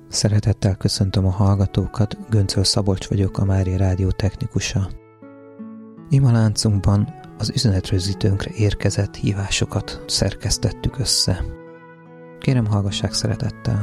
Szeretettel köszöntöm a hallgatókat, Göncöl Szabolcs vagyok, a Mária Rádió technikusa. Imaláncunkban az üzenetrögzítőnkre érkezett hívásokat szerkesztettük össze. Kérem, hallgassák szeretettel.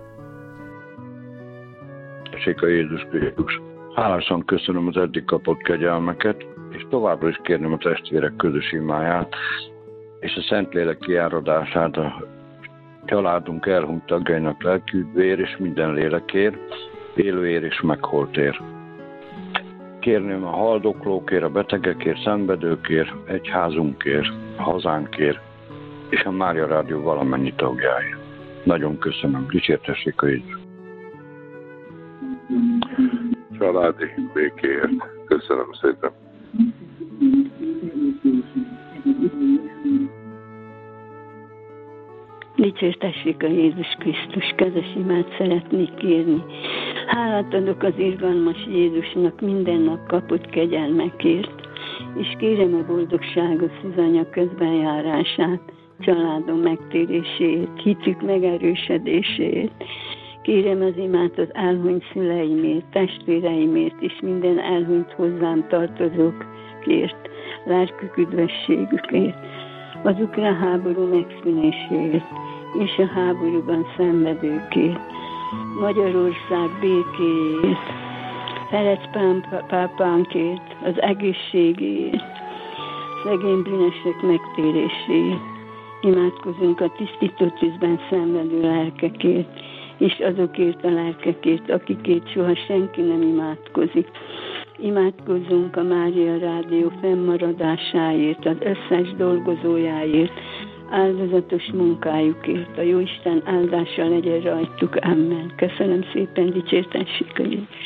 A Jézus Krisztus. Hálásan köszönöm az eddig kapott kegyelmeket, és továbbra is kérném a testvérek közös imáját, és a Szentlélek kiáradását a családunk elhunyt tagjainak lelkiüdvér és minden lélekért, élőért és megholtért. Kérném a haldoklókért, a betegekért, szenvedőkért, egyházunkért, hazánkért, és a Mária Rádió valamennyi tagjáért. Nagyon köszönöm. Dicsértessék a Jézus. Családi békéért. Köszönöm szépen. Dicsértessék a Jézus Krisztus, közös imát szeretnék kérni. Hálát adok az irgalmas Jézusnak minden nap kapott kegyelmekért, és kérem a boldogságos Szűzanya közbenjárását, családom megtérését, hitük megerősödését. Kérem az imát az elhunyt szüleimért, testvéreimért, és minden elhunyt hozzám tartozókért, lelkük üdvösségükért, az ukrán háború megszűnéséért, és a háborúban szenvedőkért, Magyarország békéért, Ferenc pápánkért, az egészségért, szegény bűnösök megtéréséért. Imádkozunk a tisztító tűzben szenvedő lelkekért, és azokért a lelkekért, akikért soha senki nem imádkozik. Imádkozzunk a Mária Rádió fennmaradásáért, az összes dolgozójáért, áldozatos munkájukért. A Jóisten áldása legyen rajtuk. Amen. Köszönöm szépen, dicsértessék a Jézus.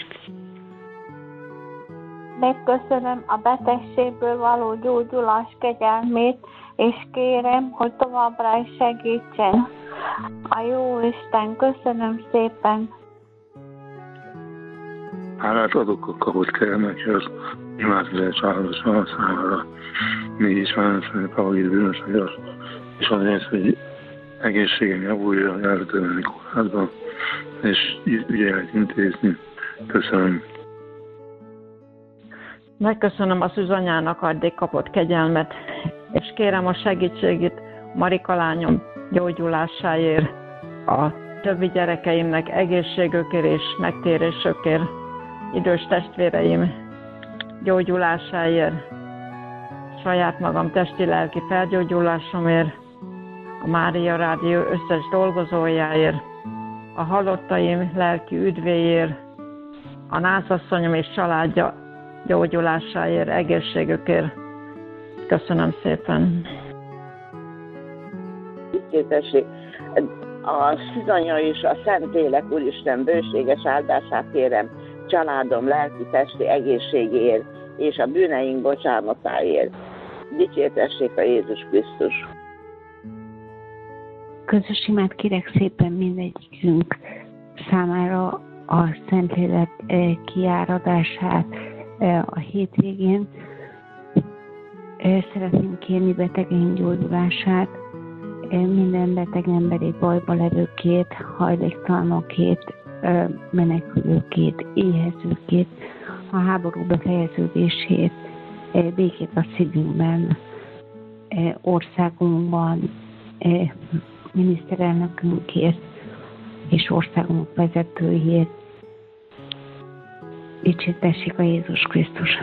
Megköszönöm a betegségből való gyógyulás kegyelmét, és kérem, hogy továbbra is segítsen. A jó Isten, köszönöm szépen. Hálát adok a kapott kegyelmekért, imádkozás áldozása számára. Még is válaszolni Pavagid bűnös vagyok, és azért, hogy egészségem javuljon, eltölteni kórházban, és ügyeket intézni. Köszönöm. Megköszönöm a Szűzanyának addig kapott kegyelmet, és kérem a segítségét Marika lányom gyógyulásáért, a többi gyerekeimnek egészségükért és megtérésükért, idős testvéreim gyógyulásáért, saját magam testi-lelki felgyógyulásomért, a Mária Rádió összes dolgozójáért, a halottaim lelki üdvéért, a nászasszonyom és családja gyógyulásáért, egészségükért. Köszönöm szépen. Dicsértessék a Szűzanya és a Szentlélek Úristen bőséges áldását kérem családom lelki testi egészségéért és a bűneink bocsánatáért. Dicsértessék a Jézus Krisztus. Közös imát kérek szépen mindegyikünk számára a Szentlélek kiáradását a hétvégén. Szeretném kérni betegeink gyógyulását, minden beteg emberi bajba levőkét, hajléktalanokét, menekülőkét, éhezőkét, a háború befejeződését, békét a szívünkben, országunkban, miniszterelnökünkért és országunk vezetőjét. Dicsértessék a Jézus Krisztus!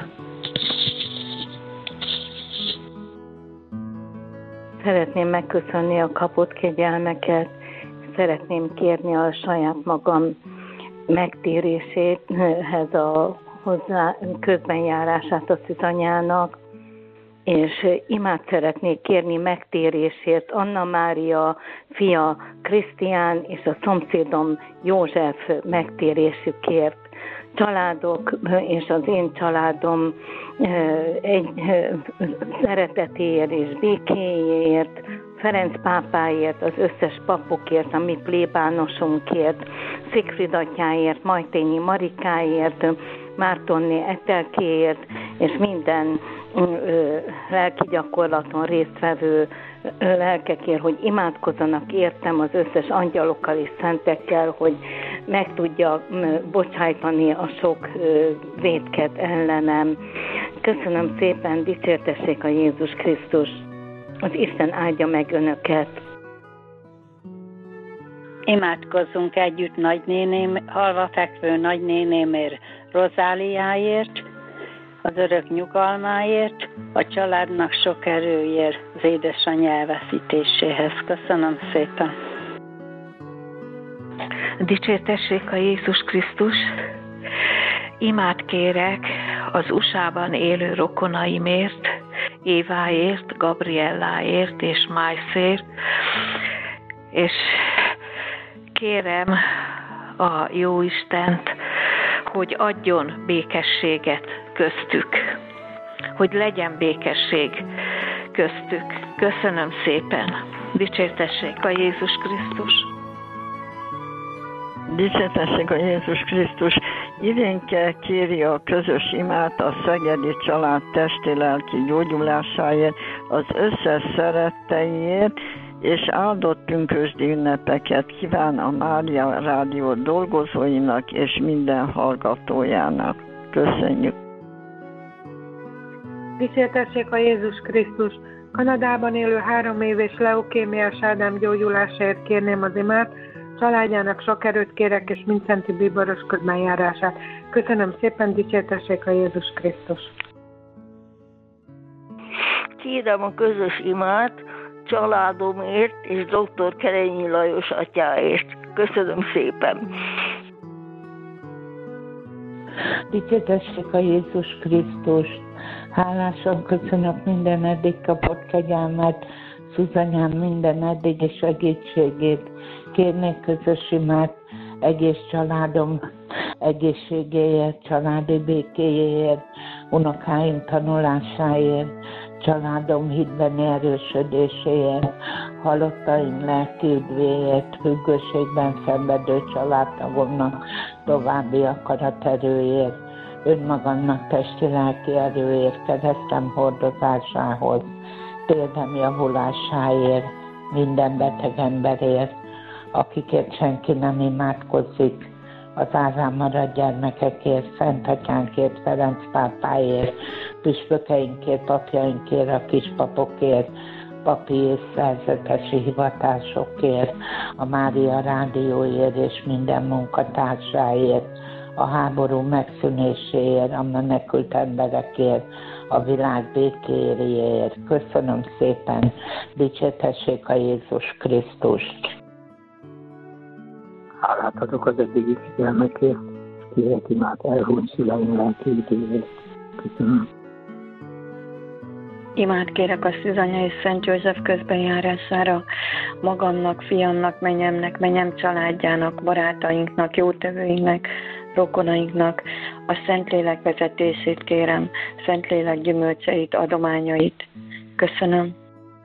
Szeretném megköszönni a kapott kegyelmeket, szeretném kérni a saját magam megtéréséhez a hozzá közbenjárását a Szűzanyának, és imát szeretnék kérni megtérésért Anna Mária fia Krisztián és a szomszédom József megtérésükért. Családok és az én családom egy szeretetéért és békéért, Ferenc pápáért, az összes papokért, a mi plébánosunkért, Szigfrid atyáért, Majtényi Marikáért, Mártonné Etelkéért, és minden lelki gyakorlaton résztvevő lelkekért, hogy imádkozzanak értem az összes angyalokkal és szentekkel, hogy meg tudja bocsájtani a sok vétket ellenem. Köszönöm szépen, dicsértessék a Jézus Krisztus. Az Isten áldja meg önöket. Imádkozzunk együtt halva fekvő nagynénémért, Rozáliáért, az örök nyugalmáért, a családnak sok erőért, az édesanyja elveszítéséhez. Köszönöm szépen. Dicsértessék a Jézus Krisztus. Imát kérek az USA-ban élő rokonaimért, Éváért, Gabrielláért és Májszért, és kérem a Jóistent, hogy adjon békességet köztük, hogy legyen békesség köztük. Köszönöm szépen. Dicsértessék a Jézus Krisztus. Dicsértessék a Jézus Krisztus. Irénke kéri a közös imát a szegedi család testi-lelki gyógyulásáért, az összes szeretteiért, és áldott pünkösdi ünnepeket kíván a Mária Rádió dolgozóinak és minden hallgatójának. Köszönjük! Dicsértessék a Jézus Krisztus! Kanadában élő 3 éves leukémiás Ádám gyógyulásáért kérném az imát, családjának sok erőt kérek, és mindszenti bíboros közbenjárását. Köszönöm szépen, dicsértessék a Jézus Krisztus! Kérem a közös imát családomért és dr. Kerényi Lajos atyáért. Köszönöm szépen! Dicsértessék a Jézus Krisztus! Hálásan köszönök minden eddig kapott kegyelmet, Szuzanyám minden eddigi segítségét. Kérnék közös imát egész családom egészségéért, családi békéjéért, unokáim tanulásáért, családom hitbeni erősödéséért, halottaim lelki üdvéért, függőségben szenvedő családtagomnak további akaraterőért, önmagamnak testi-lelki erőért, keresztem hordozásához, térdem javulásáért, minden beteg emberért, akikért senki nem imádkozik, az árán maradt gyermekekért, Szent Atyánkért, Ferenc pápáért, püspökeinkért, papjainkért, a kispapokért, papi és szerzetesi hivatásokért, a Mária Rádióért és minden munkatársáért, a háború megszűnéséért, a menekült emberekért, a világ békéért. Köszönöm szépen, dicsértessék a Jézus Krisztust! Hálát adok az eddigi figyelmekért, kérek imát elhunyt szüleim lelki üdvéért. Köszönöm. Imát kérek a Szűzanya és Szent József közbenjárására, magamnak, fiamnak, menyem családjának, barátainknak, jótevőinknek, rokonainknak, a Szentlélek vezetését kérem, Szentlélek gyümölcseit, adományait. Köszönöm.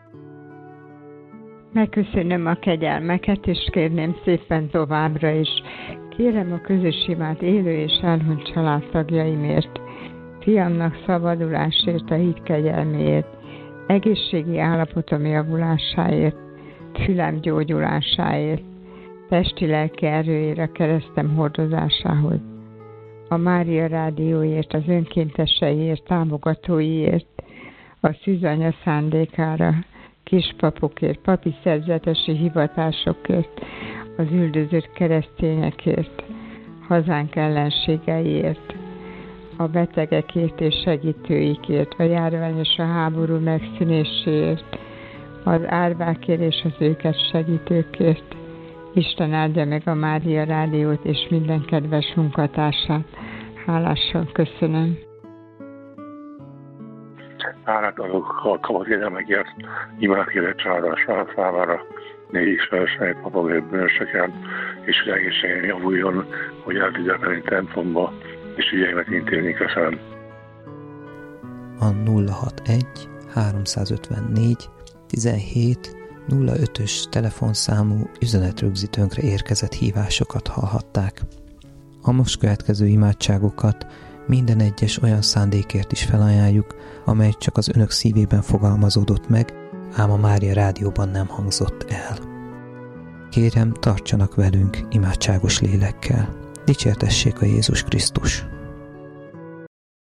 Megköszönöm a kegyelmeket, és kérném szépen továbbra is. Kérem a közös imát élő és elhunyt családtagjaimért, fiamnak szabadulásért, a hit kegyelméért, egészségi állapotom javulásáért, fülem gyógyulásáért, testi-lelki erőért, a keresztem hordozásához, a Mária Rádióért, az önkénteseiért, támogatóiért, a Szűzanya szándékára, kispapokért, papi szerzetesi hivatásokért, az üldözött keresztényekért, hazánk ellenségeiért, a betegekért és segítőikért, a járvány és a háború megszűnéséért, az árvákért és az őket segítőkért. Isten áldja meg a Mária Rádiót és minden kedves munkatársát. Hálásan köszönöm. Hálát adok a kapott kegyelmekért, imát kérek családással számára, négy ismeresek, papagép bűnösöken, és hogy egészségen javuljon, hogy el tudják menni templomba, és ügyeimet intézni. Köszönöm. A 061 354 17 05-ös telefonszámú üzenetrögzítőnkre érkezett hívásokat hallhatták. A most következő imádságokat minden egyes olyan szándékért is felajánljuk, amely csak az önök szívében fogalmazódott meg, ám a Mária Rádióban nem hangzott el. Kérem, tartsanak velünk imádságos lélekkel. Dicsértessék a Jézus Krisztus!